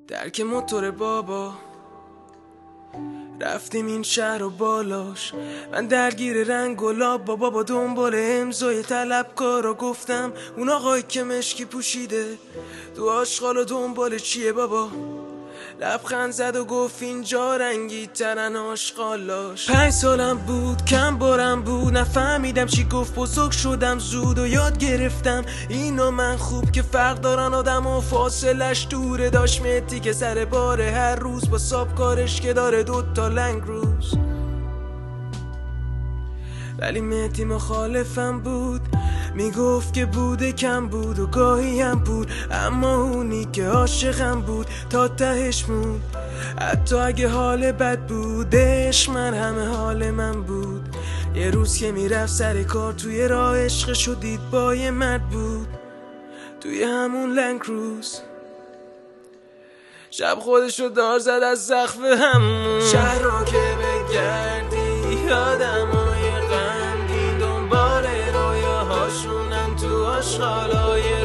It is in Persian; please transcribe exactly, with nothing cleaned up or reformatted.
درک موتور بابا رفتیم این شهر و بالاش، من درگیر رنگ و لاب بابا با دنبال امضای طلبکارا. گفتم اون آقایی که مشکی پوشیده تو آشغال و دنبال چیه بابا؟ لبخند زد و گفت اینجا رنگی ترن آشغالاش. پنج سالم بود کم بارم بود، نفهمیدم چی گفت، بزرگ شدم زود و یاد گرفتم اینو من خوب که فرق دارن آدم و فاصلش دوره. داشت مهدی که سر باره هر روز با ساب کارش که داره دوتا لنگ روز، ولی مهدی مخالفم بود، میگفت که بوده کم بود و گاهی هم بود، اما اونی که عاشقم بود تا تهش بود. حتی اگه حال بد بودش من همه حال من بود. یه روز که میرفت سر کار توی راه عشقشو دید با یه مرد بود توی همون لنگ روز. شب خودشو دار زد از سقف همون شهر رو که بگردی، آدمای غمگین دنبال رویاهاشونن تو آشغالای